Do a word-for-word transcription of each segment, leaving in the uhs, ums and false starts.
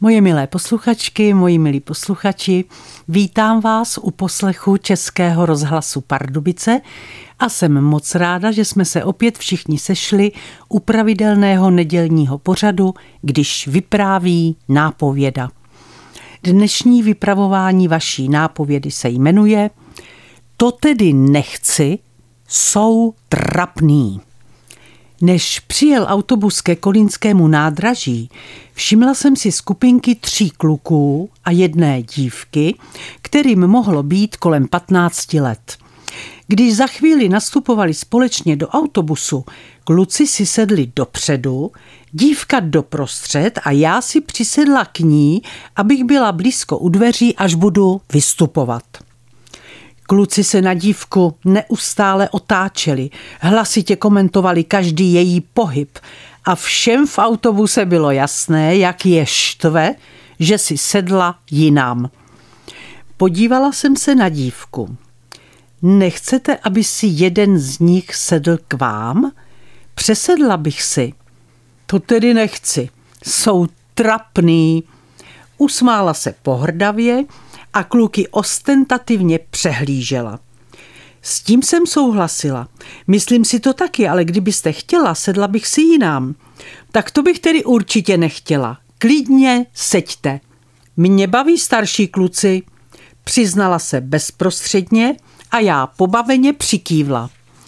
Moje milé posluchačky, moji milí posluchači, vítám vás u poslechu Českého rozhlasu Pardubice a jsem moc ráda, že jsme se opět všichni sešli u pravidelného nedělního pořadu, když vypráví nápověda. Dnešní vypravování vaší nápovědy se jmenuje To tedy nechci, jsou trapný. Než přijel autobus ke kolínskému nádraží, všimla jsem si skupinky tří kluků a jedné dívky, kterým mohlo být kolem patnácti let. Když za chvíli nastupovali společně do autobusu, kluci si sedli dopředu, dívka doprostřed a já si přisedla k ní, abych byla blízko u dveří, až budu vystupovat. Kluci se na dívku neustále otáčeli, hlasitě komentovali každý její pohyb a všem v autobuse bylo jasné, jak je štve, že si sedla jinam. Podívala jsem se na dívku. Nechcete, aby si jeden z nich sedl k vám? Přesedla bych si. To tedy nechci. Jsou trapný. Usmála se pohrdavě a kluky ostentativně přehlížela. S tím jsem souhlasila. Myslím si to taky, ale kdybyste chtěla, sedla bych si jinam. Tak to bych tedy určitě nechtěla. Klidně seďte. Mě baví starší kluci, přiznala se bezprostředně a já pobaveně přikývla.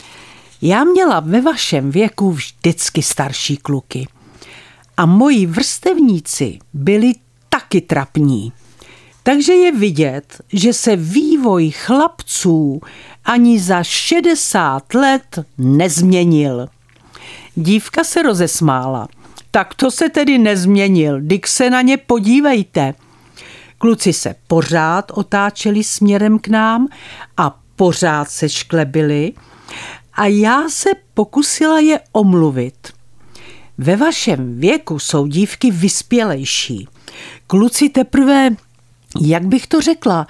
Já měla ve vašem věku vždycky starší kluky. A moji vrstevníci byli taky trapní. Takže je vidět, že se vývoj chlapců ani za šedesát let nezměnil. Dívka se rozesmála. Tak to se tedy nezměnil, dyk se na ně podívejte. Kluci se pořád otáčeli směrem k nám a pořád se šklebili a já se pokusila je omluvit. Ve vašem věku jsou dívky vyspělejší. Kluci teprve, jak bych to řekla,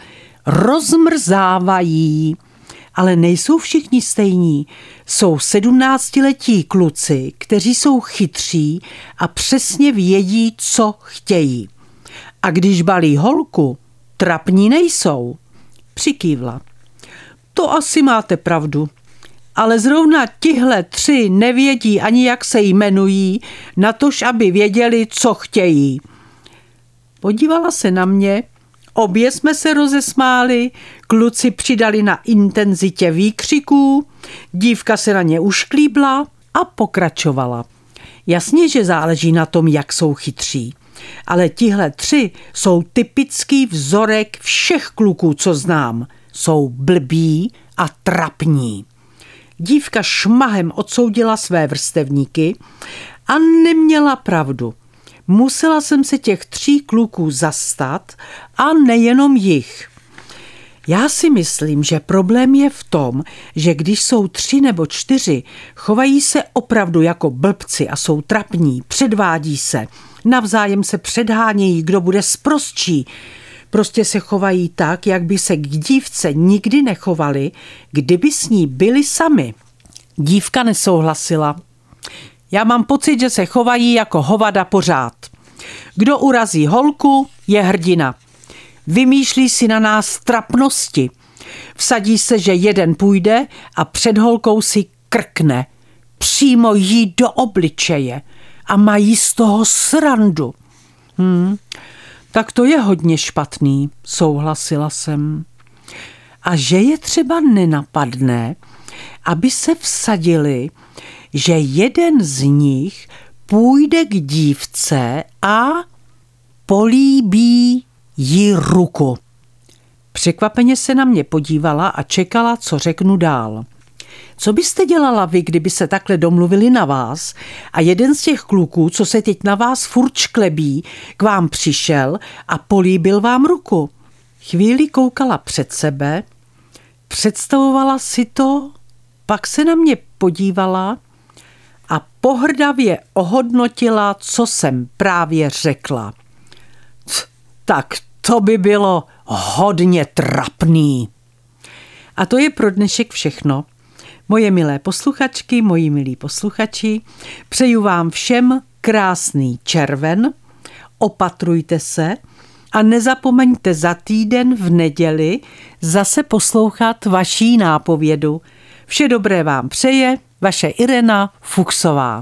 rozmrzávají, ale nejsou všichni stejní. Jsou sedmnáctiletí kluci, kteří jsou chytří a přesně vědí, co chtějí. A když balí holku, trapní nejsou. Přikývla. To asi máte pravdu. Ale zrovna tihle tři nevědí ani jak se jmenují, natož aby věděli, co chtějí. Podívala se na mě, obě jsme se rozesmáli, kluci přidali na intenzitě výkřiků, dívka se na ně ušklíbla a pokračovala. Jasně, že záleží na tom, jak jsou chytří. Ale tihle tři jsou typický vzorek všech kluků, co znám. Jsou blbí a trapní. Dívka šmahem odsoudila své vrstevníky a neměla pravdu. Musela jsem se těch tří kluků zastat a nejenom jich. Já si myslím, že problém je v tom, že když jsou tři nebo čtyři, chovají se opravdu jako blbci a jsou trapní, předvádí se, navzájem se předhánějí, kdo bude sprostčí. Prostě se chovají tak, jak by se k dívce nikdy nechovali, kdyby s ní byli sami. Dívka nesouhlasila. Já mám pocit, že se chovají jako hovada pořád. Kdo urazí holku, je hrdina. Vymýšlí si na nás trapnosti. Vsadí se, že jeden půjde a před holkou si krkne. Přímo jí do obličeje a mají z toho srandu. Hmm, tak to je hodně špatný, souhlasila jsem. A že je třeba nenapadne, aby se vsadili, že jeden z nich půjde k dívce a políbí jí ruku. Překvapeně se na mě podívala a čekala, co řeknu dál. Co byste dělala vy, kdyby se takhle domluvili na vás a jeden z těch kluků, co se teď na vás furt šklebí, k vám přišel a políbil vám ruku? Chvíli koukala před sebe, představovala si to, pak se na mě podívala a pohrdavě ohodnotila, co jsem právě řekla. Tak to by bylo hodně trapný. A to je pro dnešek všechno. Moje milé posluchačky, moji milí posluchači, přeju vám všem krásný červen, opatrujte se a nezapomeňte za týden v neděli zase poslouchat vaší nápovědu. Vše dobré vám přeje vaše Irena Fuchsová.